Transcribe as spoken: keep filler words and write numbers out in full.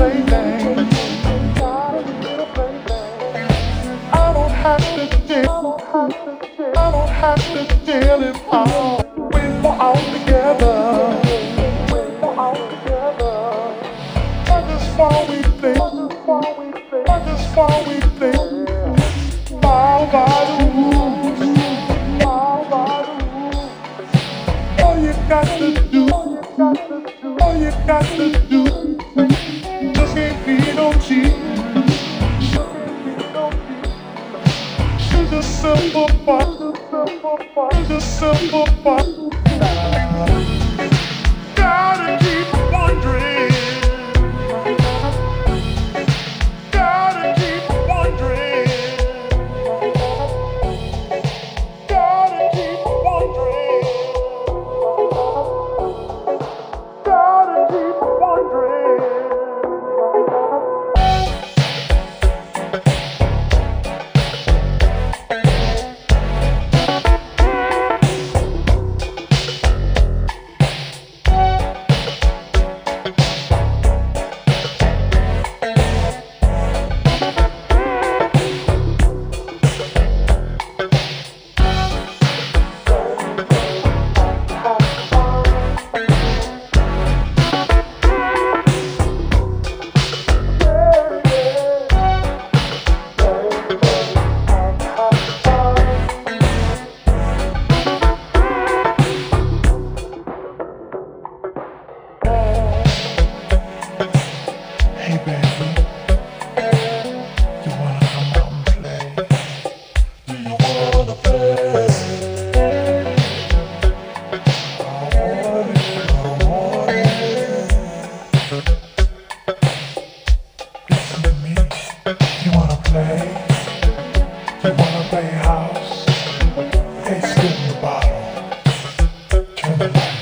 plaything. I don't have to deal. I don't have to deal it all. We're all together. I just want we think. I just want we think. All by the rules. All you got to do. All you got to do. Just can't be no cheat. It's a simple part. It's a simple part. Gotta keep wondering. Gotta keep wondering. Gotta keep wondering. Gotta keep wondering. Hey baby, you wanna come out and play? Do you wanna play? I want it, I want it. Listen to me, you wanna play? You wanna play house? Hey, spin the bottle, turn the light.